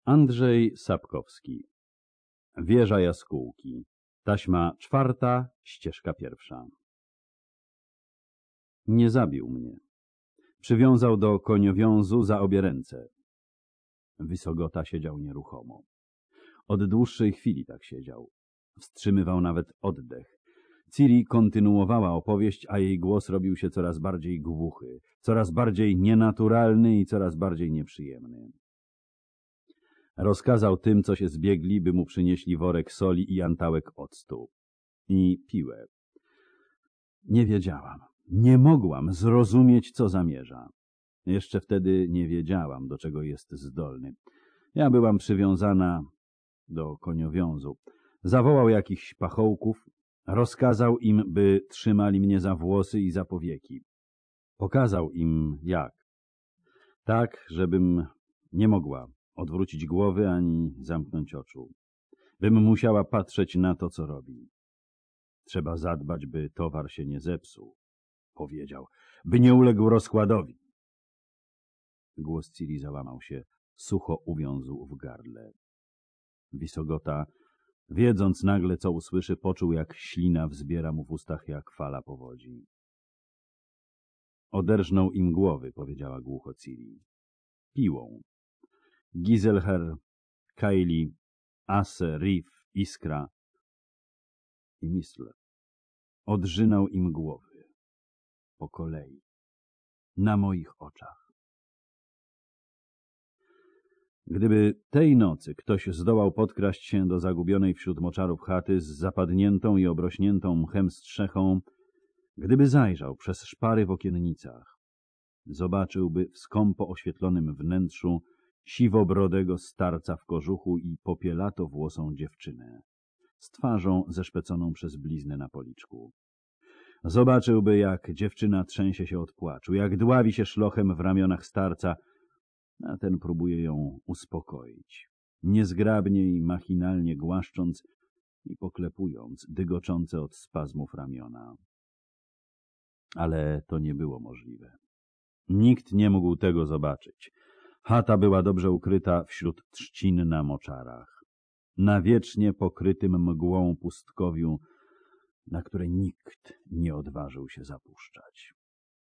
Andrzej Sapkowski. Wieża jaskółki. Taśma 4, ścieżka 1. Nie zabił mnie. Przywiązał do koniowiązu za obie ręce. Wysogota siedział nieruchomo. Od dłuższej chwili tak siedział. Wstrzymywał nawet oddech. Ciri kontynuowała opowieść, a jej głos robił się coraz bardziej głuchy, coraz bardziej nienaturalny i coraz bardziej nieprzyjemny. Rozkazał tym, co się zbiegli, by mu przynieśli worek soli i antałek octu. I piłę. Nie wiedziałam, nie mogłam zrozumieć, co zamierza. Jeszcze wtedy nie wiedziałam, do czego jest zdolny. Ja byłam przywiązana do koniowiązu. Zawołał jakichś pachołków, rozkazał im, by trzymali mnie za włosy i za powieki. Pokazał im jak. Tak, żebym nie mogła odwrócić głowy ani zamknąć oczu. Bym musiała patrzeć na to, co robi. Trzeba zadbać, by towar się nie zepsuł, powiedział, by nie uległ rozkładowi. Głos Ciri załamał się, sucho uwiązł w gardle. Wisogota, wiedząc nagle, co usłyszy, poczuł, jak ślina wzbiera mu w ustach jak fala powodzi. Oderżnął im głowy, powiedziała głucho Ciri. Piłą. Giselher, Kaili, Asse, Rif, Iskra i Mistler. Odrzynał im głowy. Po kolei. Na moich oczach. Gdyby tej nocy ktoś zdołał podkraść się do zagubionej wśród moczarów chaty z zapadniętą i obrośniętą mchem strzechą, gdyby zajrzał przez szpary w okiennicach, zobaczyłby w skąpo oświetlonym wnętrzu siwobrodego starca w kożuchu i popielatowłosą dziewczynę, z twarzą zeszpeconą przez bliznę na policzku. Zobaczyłby, jak dziewczyna trzęsie się od płaczu, jak dławi się szlochem w ramionach starca, a ten próbuje ją uspokoić, niezgrabnie i machinalnie głaszcząc i poklepując dygoczące od spazmów ramiona. Ale to nie było możliwe. Nikt nie mógł tego zobaczyć. Chata była dobrze ukryta wśród trzcin na moczarach, na wiecznie pokrytym mgłą pustkowiu, na które nikt nie odważył się zapuszczać.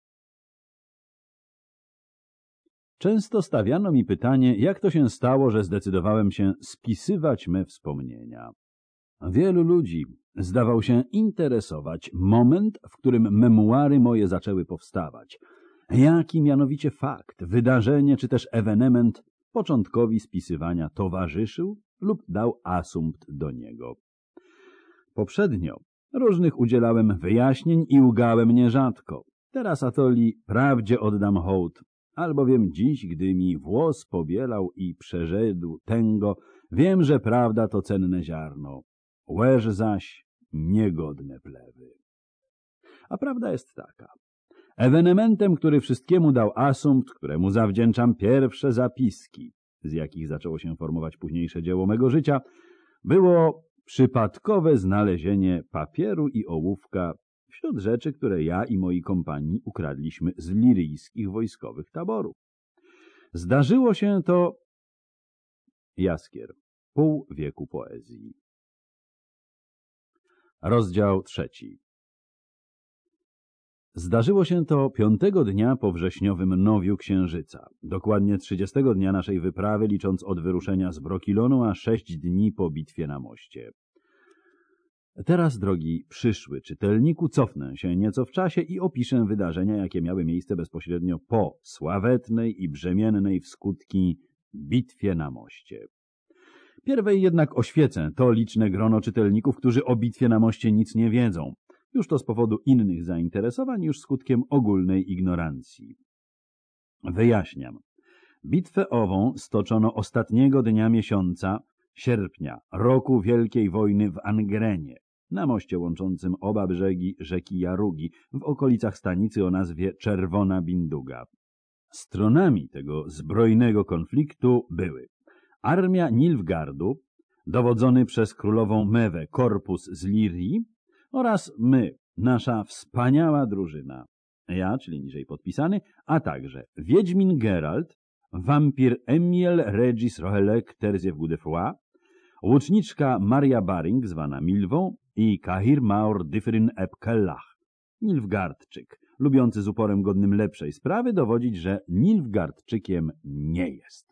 Często stawiano mi pytanie, jak to się stało, że zdecydowałem się spisywać me wspomnienia. Wielu ludzi zdawał się interesować moment, w którym memuary moje zaczęły powstawać. Jaki mianowicie fakt, wydarzenie czy też ewenement początkowi spisywania towarzyszył lub dał asumpt do niego. Poprzednio różnych udzielałem wyjaśnień i łgałem nierzadko. Teraz atoli prawdzie oddam hołd, albowiem dziś, gdy mi włos pobielał i przerzedł tęgo, wiem, że prawda to cenne ziarno, łeż zaś niegodne plewy. A prawda jest taka. Ewenementem, który wszystkiemu dał asumpt, któremu zawdzięczam pierwsze zapiski, z jakich zaczęło się formować późniejsze dzieło mego życia, było przypadkowe znalezienie papieru i ołówka wśród rzeczy, które ja i moi kompanii ukradliśmy z liryjskich wojskowych taborów. Zdarzyło się to... Jaskier. Pół wieku poezji. Rozdział 3. Zdarzyło się to 5. dnia po wrześniowym nowiu księżyca, dokładnie 30. dnia naszej wyprawy, licząc od wyruszenia z Brokilonu, a 6 dni po bitwie na moście. Teraz, drogi przyszły czytelniku, cofnę się nieco w czasie i opiszę wydarzenia, jakie miały miejsce bezpośrednio po sławetnej i brzemiennej w skutki bitwie na moście. Pierwej jednak oświecę to liczne grono czytelników, którzy o bitwie na moście nic nie wiedzą, już to z powodu innych zainteresowań, już skutkiem ogólnej ignorancji. Wyjaśniam. Bitwę ową stoczono ostatniego dnia miesiąca sierpnia roku Wielkiej Wojny w Angrenie, na moście łączącym oba brzegi rzeki Jarugi, w okolicach stanicy o nazwie Czerwona Binduga. Stronami tego zbrojnego konfliktu były armia Nilfgardu, dowodzony przez królową Mewę korpus z Lirii, oraz my, nasza wspaniała drużyna, ja, czyli niżej podpisany, a także Wiedźmin Geralt, wampir Emiel Regis Rohelek Terziew Godefroy, łuczniczka Maria Baring, zwana Milwą, i Kahir Maur Dyfryn eb Kellach, Nilfgaardczyk, lubiący z uporem godnym lepszej sprawy dowodzić, że Nilfgaardczykiem nie jest.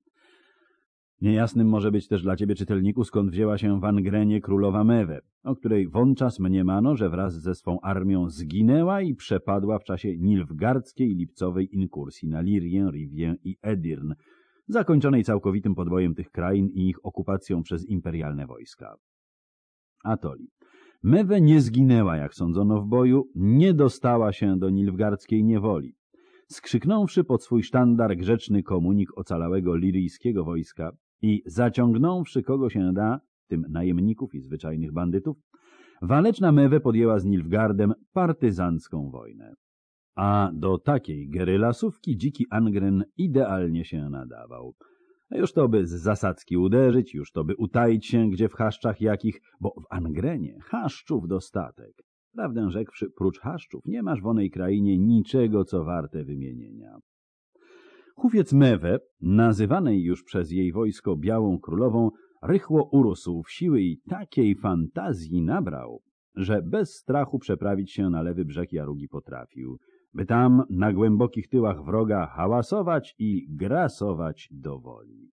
Niejasnym może być też dla ciebie, czytelniku, skąd wzięła się w Angrenie królowa Mewe, o której wówczas mniemano, że wraz ze swą armią zginęła i przepadła w czasie nilfgaardzkiej lipcowej inkursji na Lirię, Rivię i Edirn, zakończonej całkowitym podbojem tych krain i ich okupacją przez imperialne wojska. Atoli. Mewe nie zginęła, jak sądzono w boju, nie dostała się do nilfgaardzkiej niewoli. Skrzyknąwszy pod swój sztandar grzeczny komunik ocalałego liryjskiego wojska i zaciągnąwszy kogo się da, w tym najemników i zwyczajnych bandytów, waleczna Mewe podjęła z Nilfgaardem partyzancką wojnę. A do takiej gerylasówki dziki Angren idealnie się nadawał. Już to by z zasadzki uderzyć, już to by utaić się gdzie w chaszczach jakich, bo w Angrenie chaszczów dostatek. Prawdę rzekłszy, prócz chaszczów nie masz w onej krainie niczego, co warte wymienienia. Hufiec Mewe, nazywanej już przez jej wojsko Białą Królową, rychło urósł w siły i takiej fantazji nabrał, że bez strachu przeprawić się na lewy brzeg Jarugi potrafił, by tam na głębokich tyłach wroga hałasować i grasować do woli.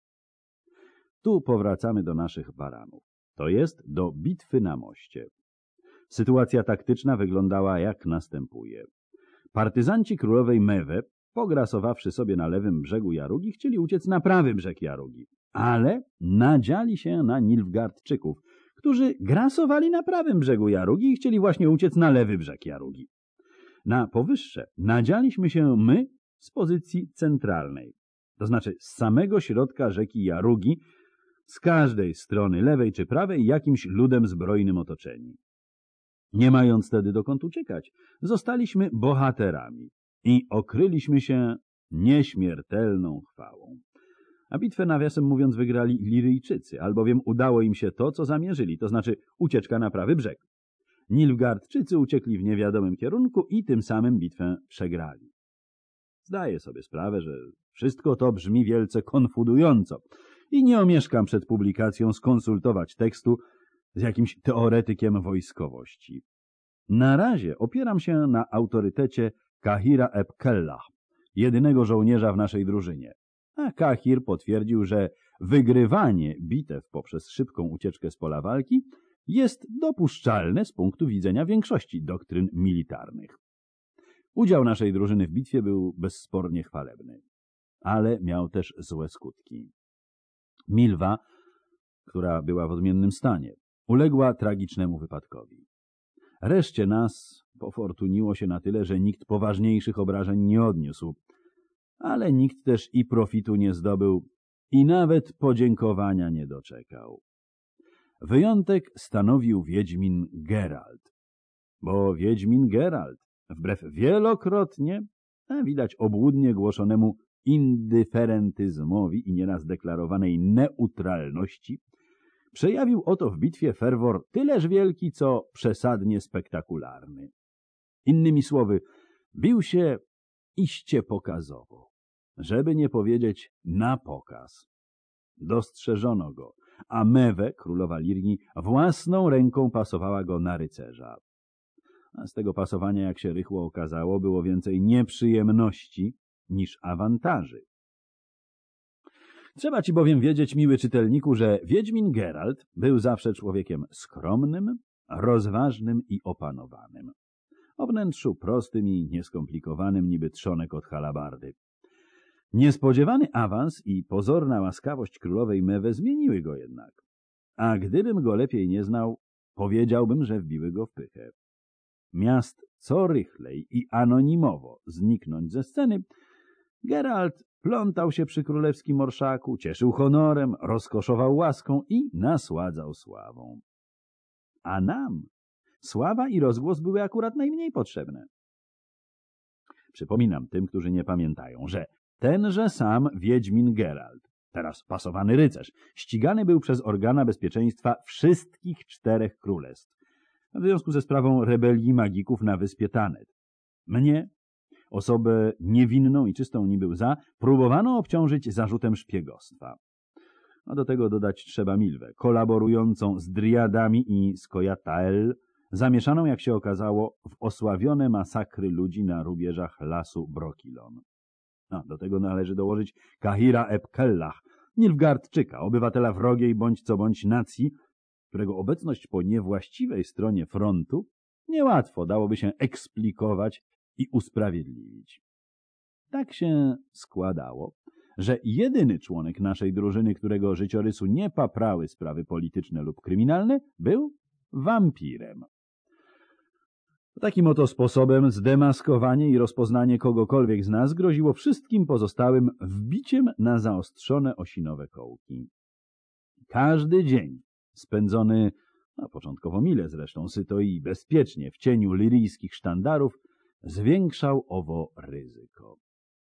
Tu powracamy do naszych baranów, to jest do bitwy na moście. Sytuacja taktyczna wyglądała jak następuje. Partyzanci królowej Mewe, pograsowawszy sobie na lewym brzegu Jarugi, chcieli uciec na prawy brzeg Jarugi, ale nadziali się na Nilfgaardczyków, którzy grasowali na prawym brzegu Jarugi i chcieli właśnie uciec na lewy brzeg Jarugi. Na powyższe nadzialiśmy się my z pozycji centralnej, to znaczy z samego środka rzeki Jarugi, z każdej strony, lewej czy prawej, jakimś ludem zbrojnym otoczeni. Nie mając wtedy dokąd uciekać, zostaliśmy bohaterami i okryliśmy się nieśmiertelną chwałą. A bitwę, nawiasem mówiąc, wygrali Liryjczycy, albowiem udało im się to, co zamierzyli, to znaczy ucieczka na prawy brzeg. Nilfgaardczycy uciekli w niewiadomym kierunku i tym samym bitwę przegrali. Zdaję sobie sprawę, że wszystko to brzmi wielce konfudująco i nie omieszkam przed publikacją skonsultować tekstu z jakimś teoretykiem wojskowości. Na razie opieram się na autorytecie Kahira eb Kellach, jedynego żołnierza w naszej drużynie. A Kahir potwierdził, że wygrywanie bitew poprzez szybką ucieczkę z pola walki jest dopuszczalne z punktu widzenia większości doktryn militarnych. Udział naszej drużyny w bitwie był bezspornie chwalebny, ale miał też złe skutki. Milwa, która była w odmiennym stanie, uległa tragicznemu wypadkowi. Reszcie nas pofortuniło się na tyle, że nikt poważniejszych obrażeń nie odniósł, ale nikt też i profitu nie zdobył i nawet podziękowania nie doczekał. Wyjątek stanowił wiedźmin Geralt, bo wiedźmin Geralt, wbrew wielokrotnie, a widać obłudnie głoszonemu indyferentyzmowi i nieraz deklarowanej neutralności, przejawił oto w bitwie ferwor tyleż wielki, co przesadnie spektakularny. Innymi słowy, bił się iście pokazowo, żeby nie powiedzieć na pokaz. Dostrzeżono go, a Mewe, królowa Lirii, własną ręką pasowała go na rycerza. A z tego pasowania, jak się rychło okazało, było więcej nieprzyjemności niż awantaży. Trzeba ci bowiem wiedzieć, miły czytelniku, że wiedźmin Geralt był zawsze człowiekiem skromnym, rozważnym i opanowanym. O wnętrzu prostym i nieskomplikowanym niby trzonek od halabardy. Niespodziewany awans i pozorna łaskawość królowej Mewe zmieniły go jednak. A gdybym go lepiej nie znał, powiedziałbym, że wbiły go w pychę. Miast co rychlej i anonimowo zniknąć ze sceny, Geralt plątał się przy królewskim orszaku, cieszył honorem, rozkoszował łaską i nasładzał sławą. A nam sława i rozgłos były akurat najmniej potrzebne. Przypominam tym, którzy nie pamiętają, że tenże sam wiedźmin Geralt, teraz pasowany rycerz, ścigany był przez organa bezpieczeństwa wszystkich 4 królestw w związku ze sprawą rebelii magików na wyspie Tanet. Mnie Osobę niewinną i czystą niby łza próbowano obciążyć zarzutem szpiegostwa. A do tego dodać trzeba Milwę, kolaborującą z Driadami i Skojatael, zamieszaną, jak się okazało, w osławione masakry ludzi na rubieżach lasu Brokilon. A do tego należy dołożyć Kahira eb Kellach, Nilfgaardczyka, obywatela wrogiej bądź co bądź nacji, którego obecność po niewłaściwej stronie frontu niełatwo dałoby się eksplikować i usprawiedliwić. Tak się składało, że jedyny członek naszej drużyny, którego życiorysu nie paprały sprawy polityczne lub kryminalne, był wampirem. Takim oto sposobem zdemaskowanie i rozpoznanie kogokolwiek z nas groziło wszystkim pozostałym wbiciem na zaostrzone osinowe kołki. Każdy dzień spędzony, początkowo mile zresztą, syto i bezpiecznie w cieniu liryjskich sztandarów, zwiększał owo ryzyko.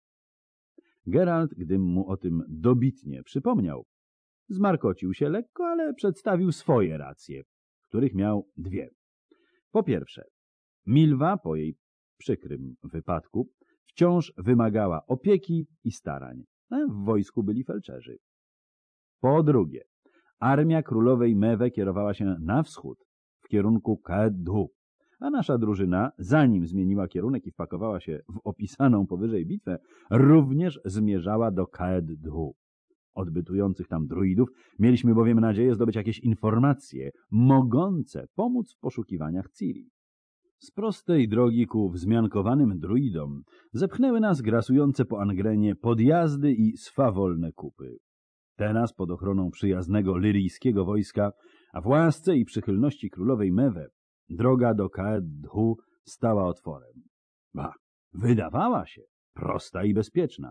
Geralt, gdym mu o tym dobitnie przypomniał, zmarkocił się lekko, ale przedstawił swoje racje, których miał dwie. Po pierwsze, Milwa po jej przykrym wypadku wciąż wymagała opieki i starań. W wojsku byli felczerzy. Po drugie, armia królowej Mewe kierowała się na wschód, w kierunku Kaedhu, a nasza drużyna, zanim zmieniła kierunek i wpakowała się w opisaną powyżej bitwę, również zmierzała do Kaedhu. Od bytujących tam druidów mieliśmy bowiem nadzieję zdobyć jakieś informacje mogące pomóc w poszukiwaniach Ciri. Z prostej drogi ku wzmiankowanym druidom zepchnęły nas grasujące po Angrenie podjazdy i swawolne kupy. Teraz pod ochroną przyjaznego liryjskiego wojska, a w łasce i przychylności królowej Mewe, droga do Kaedhu stała otworem. Wydawała się prosta i bezpieczna.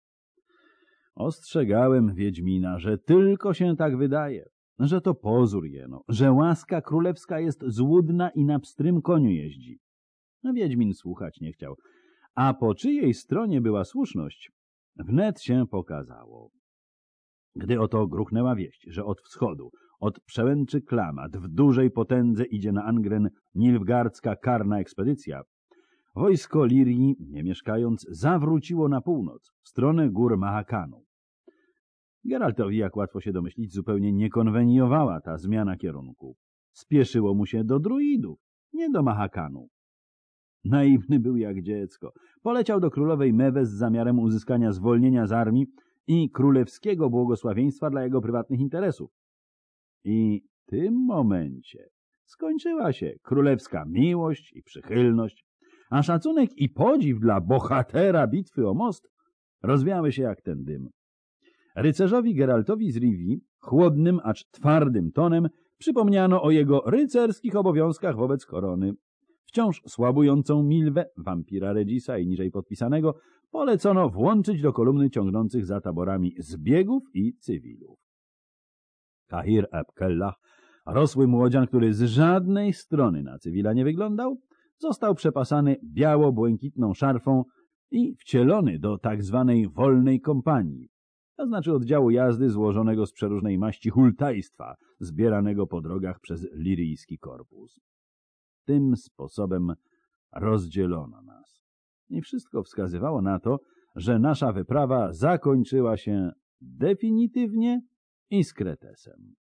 Ostrzegałem Wiedźmina, że tylko się tak wydaje, że to pozór jeno, że łaska królewska jest złudna i na pstrym koniu jeździ. Wiedźmin słuchać nie chciał, a po czyjej stronie była słuszność, wnet się pokazało. Gdy oto gruchnęła wieść, że od wschodu, od przełęczy Klamat w dużej potędze idzie na Angren nilfgaardzka karna ekspedycja, wojsko Lirii, nie mieszkając, zawróciło na północ, w stronę gór Mahakanu. Geraltowi, jak łatwo się domyślić, zupełnie nie konweniowała ta zmiana kierunku. Spieszyło mu się do druidów, nie do Mahakanu. Naiwny był jak dziecko. Poleciał do królowej Mewe z zamiarem uzyskania zwolnienia z armii i królewskiego błogosławieństwa dla jego prywatnych interesów. I w tym momencie skończyła się królewska miłość i przychylność, a szacunek i podziw dla bohatera bitwy o most rozwiały się jak ten dym. Rycerzowi Geraltowi z Rivii, chłodnym, acz twardym tonem, przypomniano o jego rycerskich obowiązkach wobec korony. Wciąż słabującą Milwę, wampira Regisa i niżej podpisanego, polecono włączyć do kolumny ciągnących za taborami zbiegów i cywilów. Kahir eb Kellach, rosły młodzian, który z żadnej strony na cywila nie wyglądał, został przepasany biało-błękitną szarfą i wcielony do tak zwanej wolnej kompanii, to znaczy oddziału jazdy złożonego z przeróżnej maści hultajstwa, zbieranego po drogach przez liryjski korpus. Tym sposobem rozdzielono nas. I wszystko wskazywało na to, że nasza wyprawa zakończyła się definitywnie i z kretesem.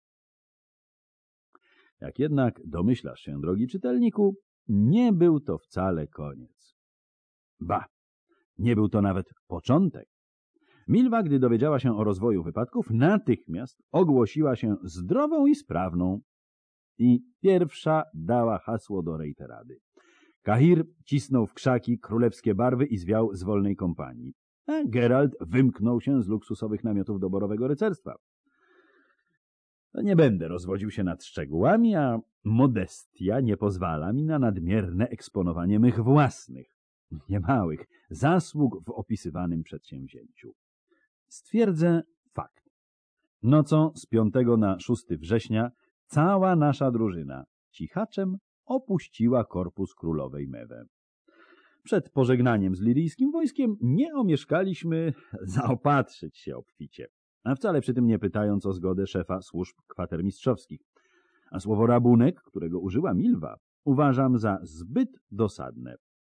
Jak jednak domyślasz się, drogi czytelniku, nie był to wcale koniec. Nie był to nawet początek. Milwa, gdy dowiedziała się o rozwoju wypadków, natychmiast ogłosiła się zdrową i sprawną i pierwsza dała hasło do rejterady. Kahir cisnął w krzaki królewskie barwy i zwiał z wolnej kompanii, a Geralt wymknął się z luksusowych namiotów doborowego rycerstwa. Nie będę rozwodził się nad szczegółami, a modestia nie pozwala mi na nadmierne eksponowanie mych własnych, niemałych zasług w opisywanym przedsięwzięciu. Stwierdzę fakt. Nocą z 5 na 6 września cała nasza drużyna cichaczem opuściła korpus królowej Mewe. Przed pożegnaniem z liryjskim wojskiem nie omieszkaliśmy zaopatrzyć się obficie, a wcale przy tym nie pytając o zgodę szefa służb kwatermistrzowskich. A słowo rabunek, którego użyła Milwa, uważam za zbyt dosadne.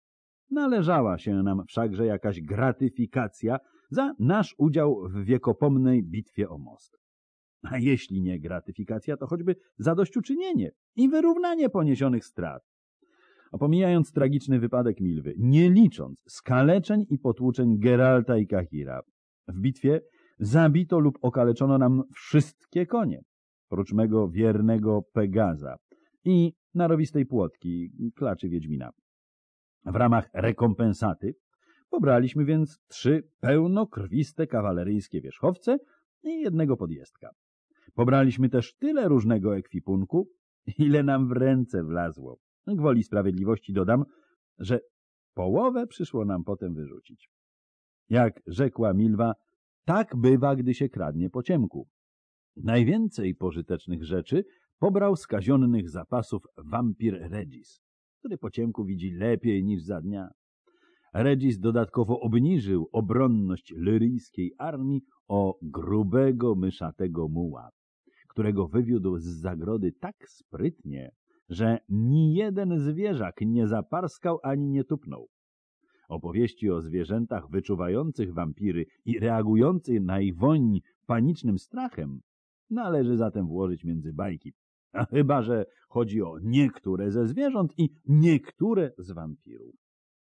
Należała się nam wszakże jakaś gratyfikacja za nasz udział w wiekopomnej bitwie o most. A jeśli nie gratyfikacja, to choćby zadośćuczynienie i wyrównanie poniesionych strat. Pomijając tragiczny wypadek Milwy, nie licząc skaleczeń i potłuczeń Geralta i Kahira, w bitwie zabito lub okaleczono nam wszystkie konie, prócz mego wiernego Pegaza i narowistej płotki, klaczy Wiedźmina. W ramach rekompensaty pobraliśmy więc 3 pełnokrwiste kawaleryjskie wierzchowce i jednego podjezdka. Pobraliśmy też tyle różnego ekwipunku, ile nam w ręce wlazło. Gwoli sprawiedliwości dodam, że połowę przyszło nam potem wyrzucić. Jak rzekła Milwa, tak bywa, gdy się kradnie po ciemku. Najwięcej pożytecznych rzeczy pobrał z kazionnych zapasów wampir Regis, który po ciemku widzi lepiej niż za dnia. Regis dodatkowo obniżył obronność lyryjskiej armii o grubego, myszatego muła, którego wywiódł z zagrody tak sprytnie, że ni jeden zwierzak nie zaparskał ani nie tupnął. Opowieści o zwierzętach wyczuwających wampiry i reagujących na ich woń panicznym strachem należy zatem włożyć między bajki, a chyba że chodzi o niektóre ze zwierząt i niektóre z wampirów.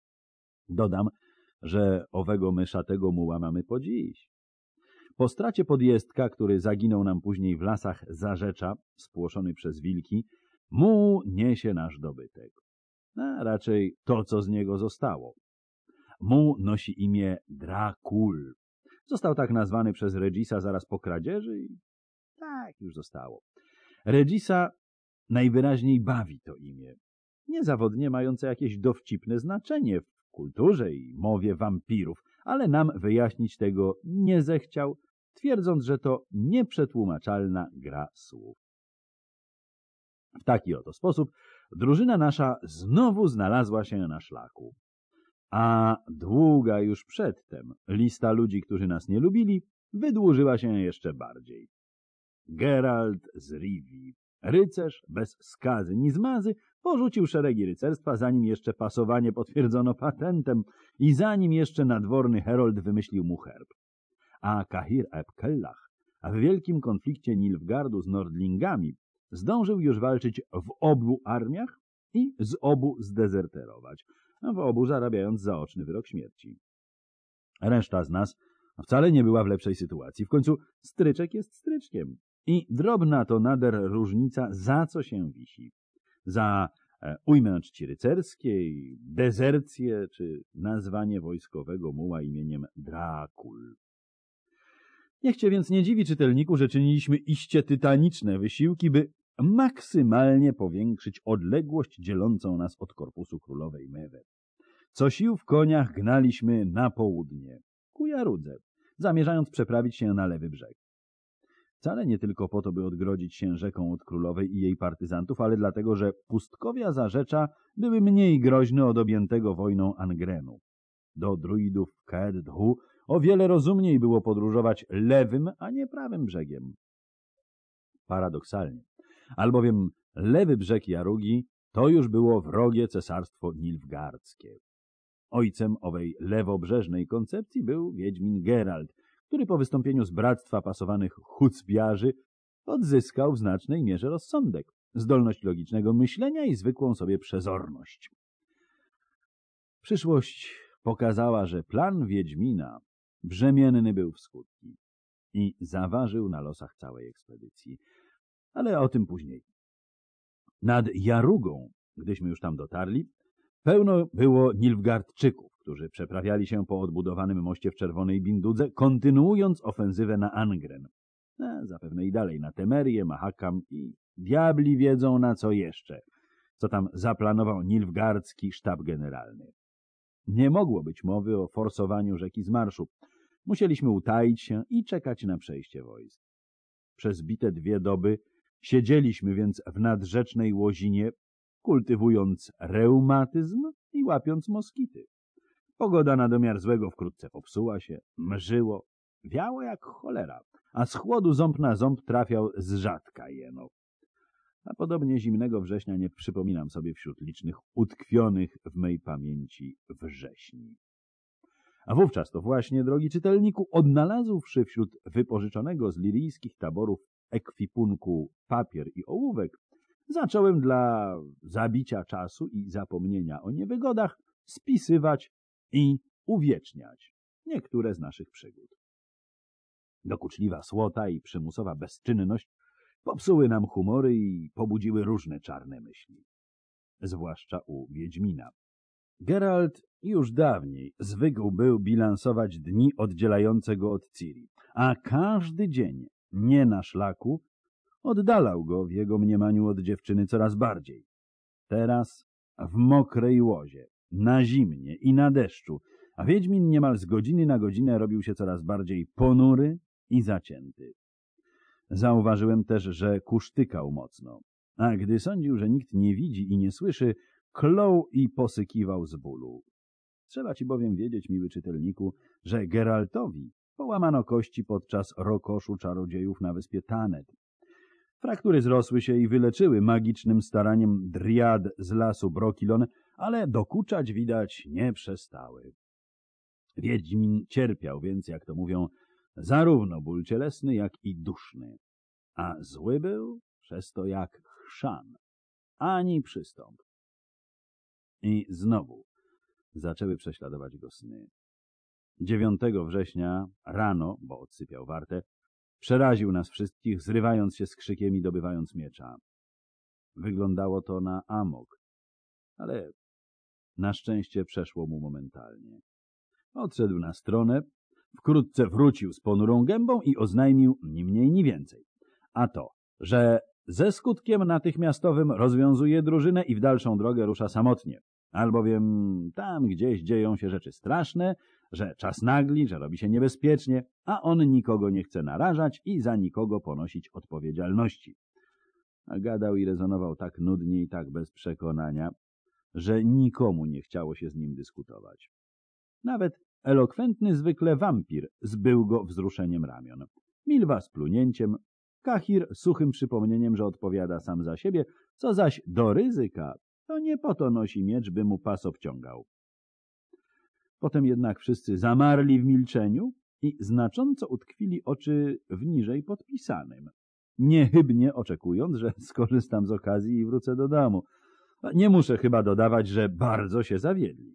Dodam, że owego myszatego muła mamy po dziś. Po stracie podjezdka, który zaginął nam później w lasach Zarzecza, spłoszony przez wilki, muł niesie nasz dobytek, a raczej to, co z niego zostało. Muł nosi imię Dracul. Został tak nazwany przez Regisa zaraz po kradzieży i tak już zostało. Regisa najwyraźniej bawi to imię, niezawodnie mające jakieś dowcipne znaczenie w kulturze i mowie wampirów, ale nam wyjaśnić tego nie zechciał, twierdząc, że to nieprzetłumaczalna gra słów. W taki oto sposób drużyna nasza znowu znalazła się na szlaku. A długa już przedtem lista ludzi, którzy nas nie lubili, wydłużyła się jeszcze bardziej. Geralt z Rivii, rycerz bez skazy ni zmazy, porzucił szeregi rycerstwa, zanim jeszcze pasowanie potwierdzono patentem i zanim jeszcze nadworny herold wymyślił mu herb. A Kahir eb Kellach w wielkim konflikcie Nilfgaardu z Nordlingami zdążył już walczyć w obu armiach i z obu zdezerterować, w obu zarabiając zaoczny wyrok śmierci. Reszta z nas wcale nie była w lepszej sytuacji. W końcu stryczek jest stryczkiem. I drobna to nader różnica, za co się wisi. Za ujmę czci rycerskiej, dezercję czy nazwanie wojskowego muła imieniem Dracul. Niech cię więc nie dziwi, czytelniku, że czyniliśmy iście tytaniczne wysiłki, by maksymalnie powiększyć odległość dzielącą nas od korpusu królowej Mewe. Co sił w koniach gnaliśmy na południe, ku Jarudze, zamierzając przeprawić się na lewy brzeg. Wcale nie tylko po to, by odgrodzić się rzeką od królowej i jej partyzantów, ale dlatego, że pustkowia Zarzecza były mniej groźne od objętego wojną Angrenu. Do druidów Caed-Dhu o wiele rozumniej było podróżować lewym, a nie prawym brzegiem. Paradoksalnie, albowiem lewy brzeg Jarugi to już było wrogie cesarstwo nilfgaardzkie. Ojcem owej lewobrzeżnej koncepcji był wiedźmin Geralt, który po wystąpieniu z bractwa pasowanych hucpiarzy odzyskał w znacznej mierze rozsądek, zdolność logicznego myślenia i zwykłą sobie przezorność. Przyszłość pokazała, że plan wiedźmina brzemienny był w skutki i zaważył na losach całej ekspedycji. Ale o tym później. Nad Jarugą, gdyśmy już tam dotarli, pełno było Nilfgaardczyków, którzy przeprawiali się po odbudowanym moście w Czerwonej Bindudze, kontynuując ofensywę na Angren. Zapewne i dalej na Temerię, Mahakam i diabli wiedzą na co jeszcze, co tam zaplanował nilfgaardzki sztab generalny. Nie mogło być mowy o forsowaniu rzeki z marszu. Musieliśmy utaić się i czekać na przejście wojsk. Przez bite 2 doby siedzieliśmy więc w nadrzecznej łozinie, kultywując reumatyzm i łapiąc moskity. Pogoda na domiar złego wkrótce popsuła się, mrzyło, wiało jak cholera, a z chłodu ząb na ząb trafiał z rzadka jeno. a podobnie zimnego września nie przypominam sobie wśród licznych utkwionych w mej pamięci wrześni. A wówczas to właśnie, drogi czytelniku, odnalazłszy wśród wypożyczonego z liryjskich taborów ekwipunku papier i ołówek, zacząłem dla zabicia czasu i zapomnienia o niewygodach spisywać i uwieczniać niektóre z naszych przygód. Dokuczliwa słota i przymusowa bezczynność popsuły nam humory i pobudziły różne czarne myśli, zwłaszcza u Wiedźmina. Geralt już dawniej zwykł był bilansować dni oddzielające go od Ciri, a każdy dzień nie na szlaku oddalał go w jego mniemaniu od dziewczyny coraz bardziej. Teraz w mokrej łozie, na zimnie i na deszczu, a Wiedźmin niemal z godziny na godzinę robił się coraz bardziej ponury i zacięty. Zauważyłem też, że kusztykał mocno, a gdy sądził, że nikt nie widzi i nie słyszy, klął i posykiwał z bólu. Trzeba ci bowiem wiedzieć, miły czytelniku, że Geraltowi połamano kości podczas rokoszu czarodziejów na wyspie Tanet. Fraktury zrosły się i wyleczyły magicznym staraniem driad z lasu Brokilon, ale dokuczać widać nie przestały. Wiedźmin cierpiał więc, jak to mówią, zarówno ból cielesny, jak i duszny, a zły był przez to jak chrzan, ani przystąp. I znowu zaczęły prześladować go sny. 9 września rano, bo odsypiał wartę, przeraził nas wszystkich, zrywając się z krzykiem i dobywając miecza. Wyglądało to na amok, ale na szczęście przeszło mu momentalnie. Odszedł na stronę, wkrótce wrócił z ponurą gębą i oznajmił ni mniej ni więcej. A to, że ze skutkiem natychmiastowym rozwiązuje drużynę i w dalszą drogę rusza samotnie, albowiem tam gdzieś dzieją się rzeczy straszne, że czas nagli, że robi się niebezpiecznie, a on nikogo nie chce narażać i za nikogo ponosić odpowiedzialności. A gadał i rezonował tak nudnie i tak bez przekonania, że nikomu nie chciało się z nim dyskutować. Nawet elokwentny zwykle wampir zbył go wzruszeniem ramion. Milwa z plunięciem, Kahir suchym przypomnieniem, że odpowiada sam za siebie, co zaś do ryzyka, to nie po to nosi miecz, by mu pas obciągał. Potem jednak wszyscy zamarli w milczeniu i znacząco utkwili oczy w niżej podpisanym, niechybnie oczekując, że skorzystam z okazji i wrócę do domu. Nie muszę chyba dodawać, że bardzo się zawiedli.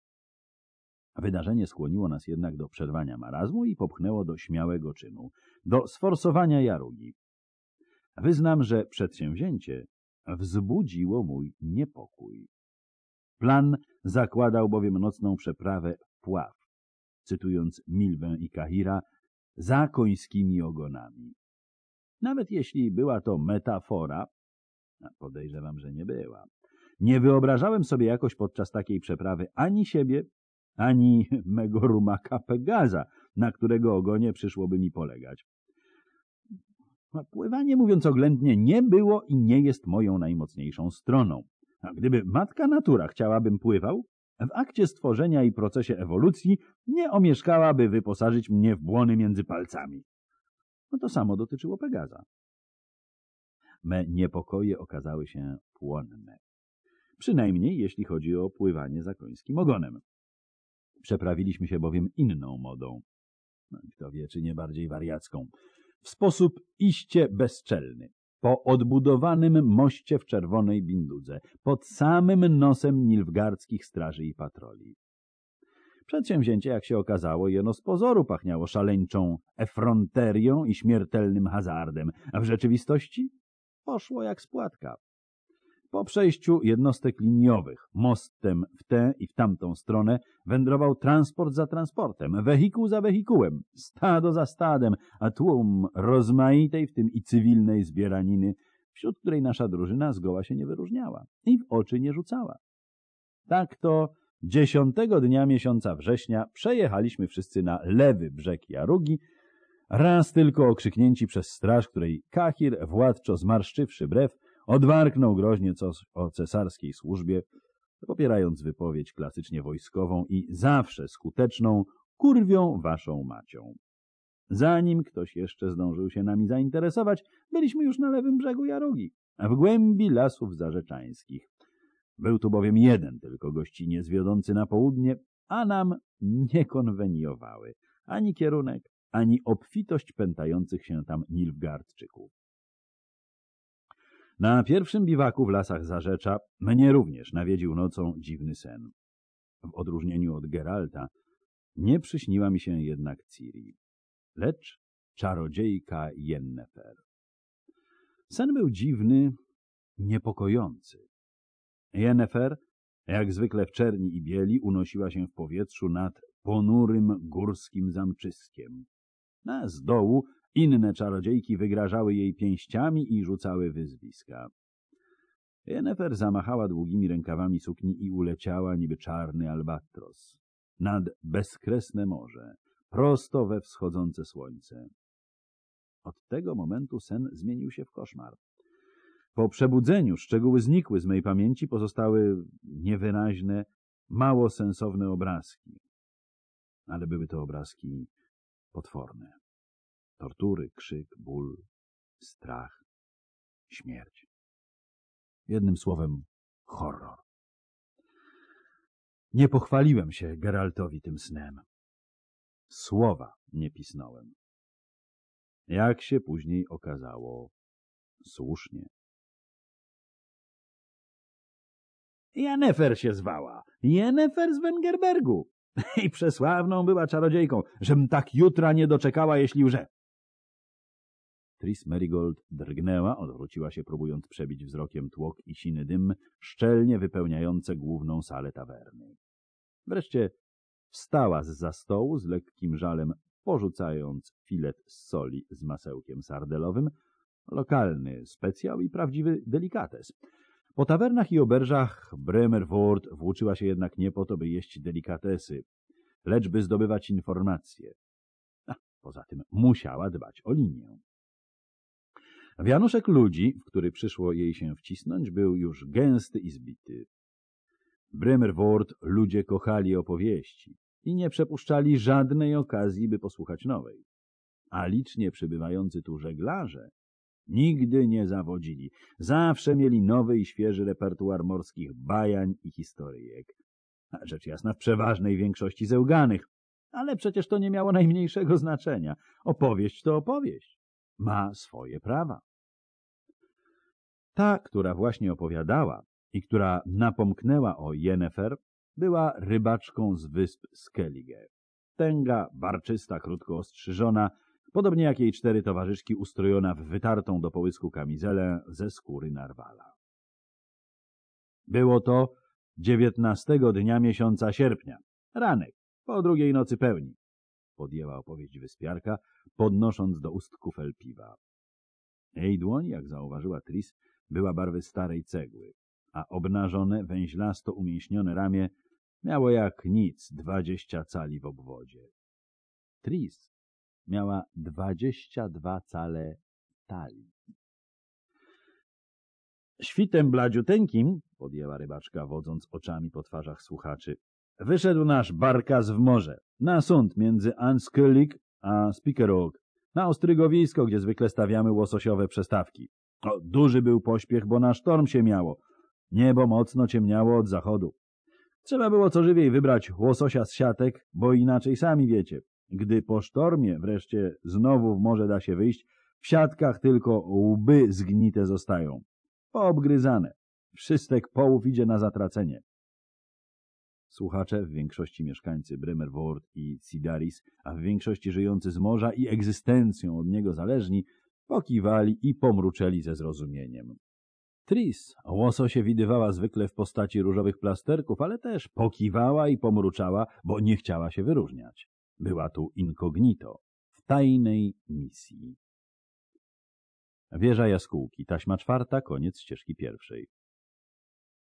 Wydarzenie skłoniło nas jednak do przerwania marazmu i popchnęło do śmiałego czynu, do sforsowania jarugi. Wyznam, że przedsięwzięcie wzbudziło mój niepokój. Plan zakładał bowiem nocną przeprawę w Pław, cytując Milwę i Kahira, za końskimi ogonami. Nawet jeśli była to metafora, a podejrzewam, że nie była, nie wyobrażałem sobie jakoś podczas takiej przeprawy ani siebie, ani mego rumaka Pegaza, na którego ogonie przyszłoby mi polegać. Pływanie, mówiąc oględnie, nie było i nie jest moją najmocniejszą stroną. A gdyby matka natura chciała, bym pływał, w akcie stworzenia i procesie ewolucji nie omieszkałaby wyposażyć mnie w błony między palcami. No to samo dotyczyło Pegaza. Me niepokoje okazały się płonne. Przynajmniej jeśli chodzi o pływanie za końskim ogonem. Przeprawiliśmy się bowiem inną modą. Kto wie, czy nie bardziej wariacką. W sposób iście bezczelny. Po odbudowanym moście w Czerwonej Bindudze, pod samym nosem nilfgardzkich straży i patroli. Przedsięwzięcie, jak się okazało, jeno z pozoru pachniało szaleńczą efronterią i śmiertelnym hazardem, a w rzeczywistości poszło jak spłatka. Po przejściu jednostek liniowych, mostem w tę i w tamtą stronę, wędrował transport za transportem, wehikuł za wehikułem, stado za stadem, a tłum rozmaitej, w tym i cywilnej zbieraniny, wśród której nasza drużyna zgoła się nie wyróżniała i w oczy nie rzucała. Tak to 10 dnia miesiąca września przejechaliśmy wszyscy na lewy brzeg Jarugi, raz tylko okrzyknięci przez straż, której Kahir, władczo zmarszczywszy brew, odwarknął groźnie coś o cesarskiej służbie, popierając wypowiedź klasycznie wojskową i zawsze skuteczną kurwią waszą macią. Zanim ktoś jeszcze zdążył się nami zainteresować, byliśmy już na lewym brzegu Jarugi, w głębi lasów zarzeczańskich. Był tu bowiem jeden tylko gościniec wiodący na południe, a nam nie konweniowały ani kierunek, ani obfitość pętających się tam Nilfgaardczyków. Na pierwszym biwaku w lasach Zarzecza mnie również nawiedził nocą dziwny sen. W odróżnieniu od Geralta nie przyśniła mi się jednak Ciri, lecz czarodziejka Yennefer. Sen był dziwny, niepokojący. Yennefer, jak zwykle w czerni i bieli, unosiła się w powietrzu nad ponurym górskim zamczyskiem. A z dołu inne czarodziejki wygrażały jej pięściami i rzucały wyzwiska. Yennefer zamachała długimi rękawami sukni i uleciała niby czarny albatros nad bezkresne morze, prosto we wschodzące słońce. Od tego momentu sen zmienił się w koszmar. Po przebudzeniu szczegóły znikły z mej pamięci, pozostały niewyraźne, mało sensowne obrazki. Ale były to obrazki potworne. Tortury, krzyk, ból, strach, śmierć. Jednym słowem, horror. Nie pochwaliłem się Geraltowi tym snem. Słowa nie pisnąłem. Jak się później okazało, słusznie. Yennefer się zwała. Yennefer z Wengerbergu. I przesławną była czarodziejką, żem tak jutra nie doczekała, jeśli łże. Tris Merigold drgnęła, odwróciła się, próbując przebić wzrokiem tłok i siny dym, szczelnie wypełniające główną salę tawerny. Wreszcie wstała zza stołu z lekkim żalem, porzucając filet z soli z masełkiem sardelowym, lokalny specjał i prawdziwy delikates. Po tawernach i oberżach Bremervoort włóczyła się jednak nie po to, by jeść delikatesy, lecz by zdobywać informacje. Poza tym musiała dbać o linię. Wianuszek ludzi, w który przyszło jej się wcisnąć, był już gęsty i zbity. Bremervoort ludzie kochali opowieści i nie przepuszczali żadnej okazji, by posłuchać nowej. A licznie przybywający tu żeglarze nigdy nie zawodzili. Zawsze mieli nowy i świeży repertuar morskich bajań i historyjek. Rzecz jasna, w przeważnej większości zełganych, ale przecież to nie miało najmniejszego znaczenia. Opowieść to opowieść. Ma swoje prawa. Ta, która właśnie opowiadała i która napomknęła o Yennefer, była rybaczką z wysp Skellige. Tęga, barczysta, krótko ostrzyżona, podobnie jak jej 4 towarzyszki, ustrojona w wytartą do połysku kamizelę ze skóry narwala. Było to 19 dnia miesiąca sierpnia, ranek, po 2 nocy pełni, podjęła opowieść wyspiarka, podnosząc do ust kufel piwa. Jej dłoń, jak zauważyła Tris, była barwy starej cegły, a obnażone, węźlasto umięśnione ramię miało jak nic 20 cali w obwodzie. Tris miała 22 cale talii. Świtem bladziuteńkim, podjęła rybaczka, wodząc oczami po twarzach słuchaczy, wyszedł nasz barkaz w morze, na sąd między Anskölig a Spikerog, na ostrygowisko, gdzie zwykle stawiamy łososiowe przestawki. Duży był pośpiech, bo na sztorm się miało. Niebo mocno ciemniało od zachodu. Trzeba było co żywiej wybrać łososia z siatek, bo inaczej sami wiecie. Gdy po sztormie wreszcie znowu w morze da się wyjść, w siatkach tylko łby zgnite zostają. Poobgryzane. Wszystek połów idzie na zatracenie. Słuchacze, w większości mieszkańcy Bremervoort i Cidaris, a w większości żyjący z morza i egzystencją od niego zależni, pokiwali i pomruczeli ze zrozumieniem. Tris łososie widywała zwykle w postaci różowych plasterków, ale też pokiwała i pomruczała, bo nie chciała się wyróżniać. Była tu incognito, w tajnej misji. Wieża jaskółki, taśma 4, koniec ścieżki 1.